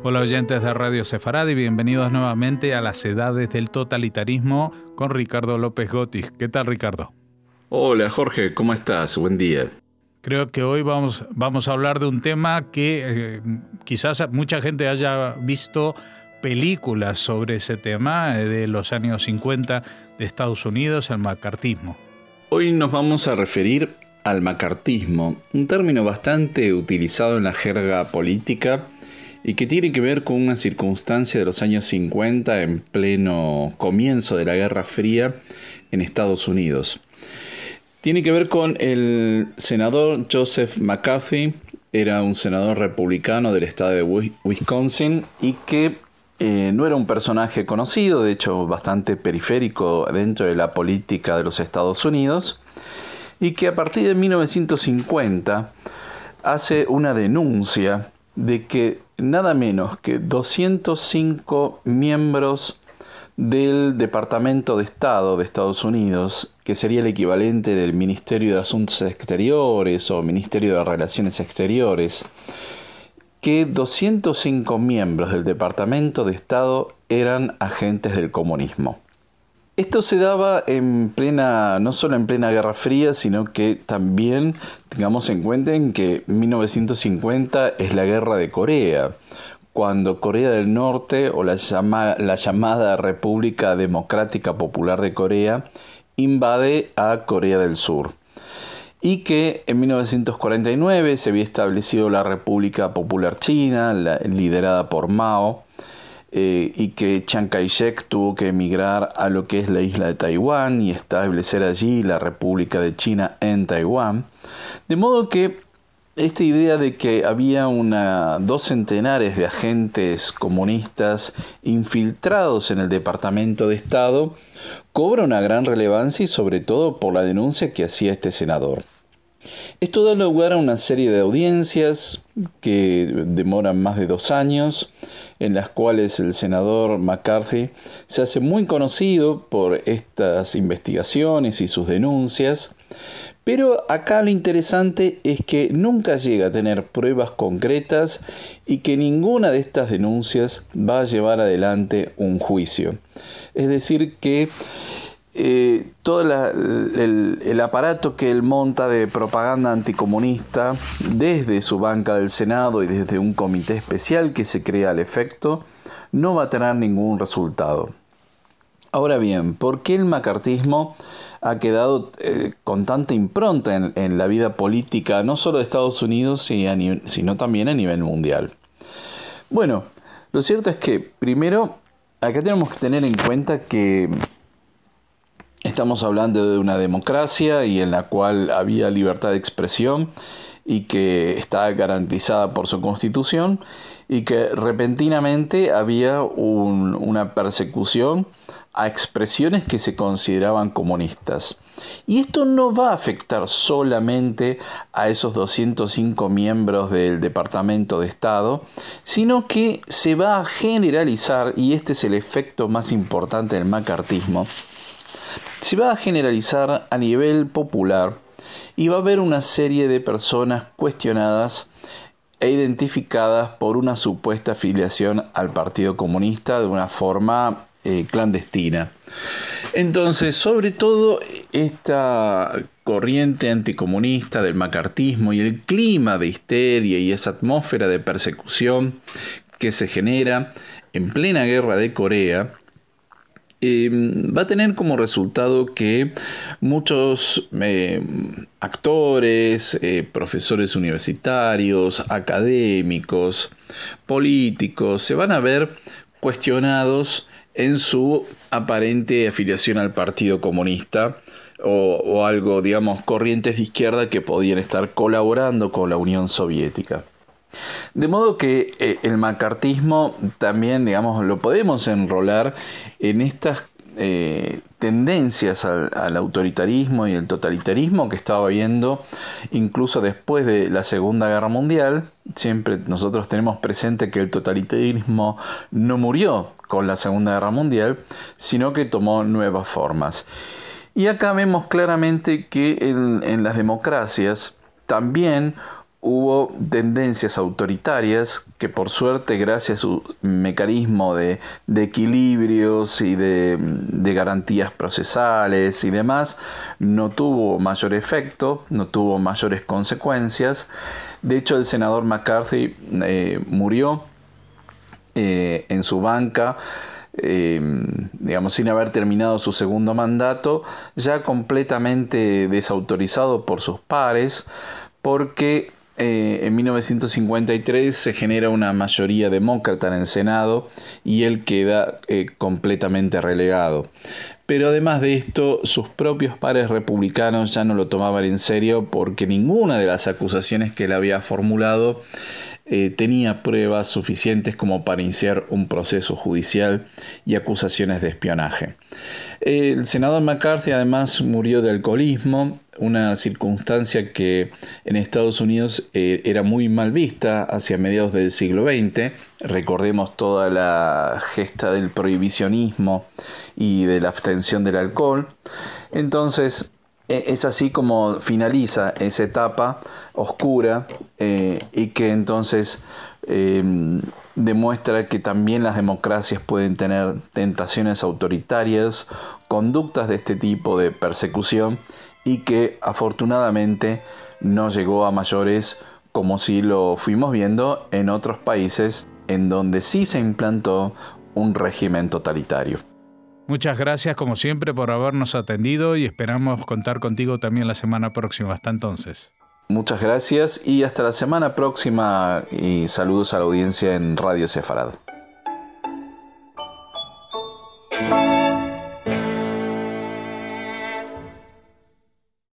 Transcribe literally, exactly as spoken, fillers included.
Hola oyentes de Radio Sefarad y bienvenidos nuevamente a las edades del totalitarismo con Ricardo López Gotis. ¿Qué tal, Ricardo? Hola Jorge, ¿cómo estás? Buen día. Creo que hoy vamos, vamos a hablar de un tema que eh, quizás mucha gente haya visto películas sobre ese tema eh, de los años cincuenta de Estados Unidos, el macartismo. Hoy nos vamos a referir al macartismo, un término bastante utilizado en la jerga política y que tiene que ver con una circunstancia de los años cincuenta en pleno comienzo de la Guerra Fría en Estados Unidos. Tiene que ver con el senador Joseph McCarthy, era un senador republicano del estado de Wisconsin y que eh, no era un personaje conocido, de hecho bastante periférico dentro de la política de los Estados Unidos, y que a partir de mil novecientos cincuenta hace una denuncia de que nada menos que doscientos cinco miembros del Departamento de Estado de Estados Unidos, que sería el equivalente del Ministerio de Asuntos Exteriores o Ministerio de Relaciones Exteriores, que doscientos cinco miembros del Departamento de Estado eran agentes del comunismo. Esto se daba en plena, no solo en plena Guerra Fría, sino que también tengamos en cuenta en que mil novecientos cincuenta es la Guerra de Corea, cuando Corea del Norte, o la, llama, la llamada República Democrática Popular de Corea, invade a Corea del Sur. Y que en mil novecientos cuarenta y nueve se había establecido la República Popular China, la, liderada por Mao, eh, y que Chiang Kai-shek tuvo que emigrar a lo que es la isla de Taiwán y establecer allí la República de China en Taiwán. De modo que esta idea de que había una, dos centenares de agentes comunistas infiltrados en el Departamento de Estado cobra una gran relevancia y sobre todo por la denuncia que hacía este senador. Esto da lugar a una serie de audiencias que demoran más de dos años, en las cuales el senador McCarthy se hace muy conocido por estas investigaciones y sus denuncias. Pero acá lo interesante es que nunca llega a tener pruebas concretas y que ninguna de estas denuncias va a llevar adelante un juicio. Es decir, que eh, todo la, el, el aparato que él monta de propaganda anticomunista, desde su banca del Senado y desde un comité especial que se crea al efecto, no va a tener ningún resultado. Ahora bien, ¿por qué el macartismo ha quedado eh, con tanta impronta en, en la vida política, no solo de Estados Unidos, sino también a nivel mundial? Bueno, lo cierto es que, primero, acá tenemos que tener en cuenta que estamos hablando de una democracia y en la cual había libertad de expresión y que está garantizada por su constitución, y que repentinamente había un, una persecución a expresiones que se consideraban comunistas. Y esto no va a afectar solamente a esos doscientos cinco miembros del Departamento de Estado, sino que se va a generalizar, y este es el efecto más importante del macartismo, se va a generalizar a nivel popular y va a haber una serie de personas cuestionadas e identificadas por una supuesta afiliación al Partido Comunista de una forma Eh, clandestina. Entonces, sobre todo, esta corriente anticomunista del macartismo y el clima de histeria y esa atmósfera de persecución que se genera en plena guerra de Corea, eh, va a tener como resultado que muchos eh, actores, eh, profesores universitarios, académicos, políticos, se van a ver cuestionados en su aparente afiliación al Partido Comunista o, o algo, digamos, corrientes de izquierda que podían estar colaborando con la Unión Soviética. De modo que eh, el macartismo también, digamos, lo podemos enrolar en estas eh, tendencias al, al autoritarismo y el totalitarismo que estaba habiendo incluso después de la Segunda Guerra Mundial. Siempre nosotros tenemos presente que el totalitarismo no murió con la Segunda Guerra Mundial, sino que tomó nuevas formas. Y acá vemos claramente que en, en las democracias también hubo tendencias autoritarias que, por suerte, gracias a su mecanismo de, de equilibrios y de, de garantías procesales y demás, no tuvo mayor efecto, no tuvo mayores consecuencias. De hecho, el senador McCarthy eh, murió eh, en su banca, Eh, digamos, sin haber terminado su segundo mandato, ya completamente desautorizado por sus pares, porque eh, en mil novecientos cincuenta y tres se genera una mayoría demócrata en el Senado y él queda eh, completamente relegado. Pero además de esto, sus propios pares republicanos ya no lo tomaban en serio, porque ninguna de las acusaciones que él había formulado Eh, tenía pruebas suficientes como para iniciar un proceso judicial y acusaciones de espionaje. El senador McCarthy además murió de alcoholismo, una circunstancia que en Estados Unidos eh, era muy mal vista hacia mediados del siglo veinte. Recordemos toda la gesta del prohibicionismo y de la abstención del alcohol. Entonces, es así como finaliza esa etapa oscura eh, y que entonces eh, demuestra que también las democracias pueden tener tentaciones autoritarias, conductas de este tipo de persecución, y que afortunadamente no llegó a mayores, como si lo fuimos viendo en otros países en donde sí se implantó un régimen totalitario. Muchas gracias, como siempre, por habernos atendido y esperamos contar contigo también la semana próxima. Hasta entonces. Muchas gracias y hasta la semana próxima, y saludos a la audiencia en Radio Sefarad.